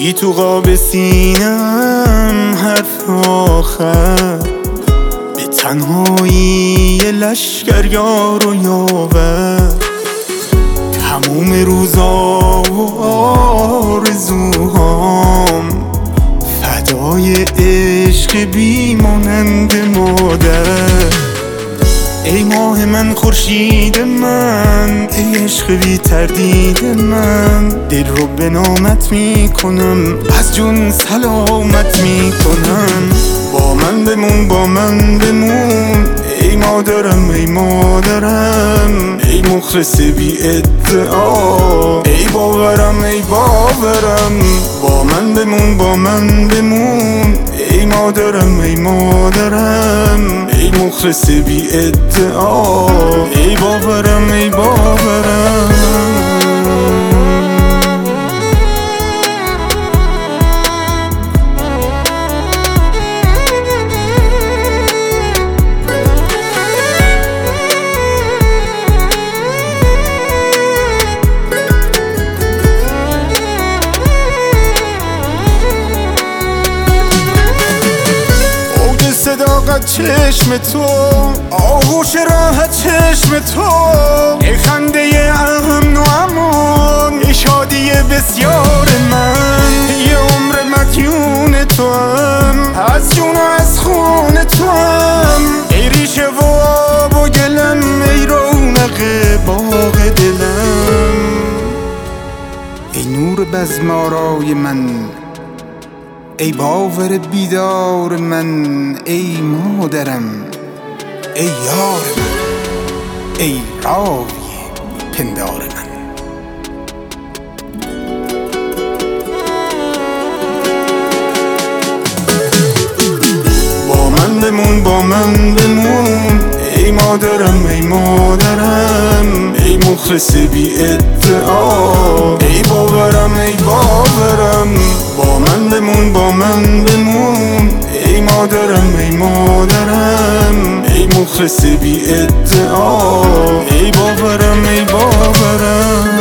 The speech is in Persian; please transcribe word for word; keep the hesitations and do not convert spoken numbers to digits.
بگی تو قاب سینم حرف آخر، به تنهایی لشکریار و یاور، تموم روزا و آرزوهام فدای عشق بیمانند مادر. ای ماه من، خورشید من، ای عشق بی تردید من، دل رو به نامت میکنم، از جون سلامت میکنم. با من بمون، با من بمون، ای مادرم، ای مادرم، ای مخلص بی ادعا، ای باورم، ای باورم. با من بمون، با من بمون، ای مادرم، ای مادرم، ای مخلص بی ادعا، ای باورم، ای باورم. صداقت چشم تو، آغوش راحت چشم تو، ای خنده امن و امان، ای شادی بسیار من، یه عمر مدیون تو هم، از جون و از خون تو هم، ای ریشه و آب و گلم، ای رونق باغ دلم، ای نور بزم آرای من، ای باور بیدار من، ای مادرم، ای یار من، ای راوی پندار من. با من بمون، با من بمون، ای مادرم، ای مادرم، ای مخلص بی ادعا، ای باورم، ای باورم. با من بمون، با من بمون، ای مادرم، ای مادرم، ای مخلص بی ادعا، ای باورم، ای باورم.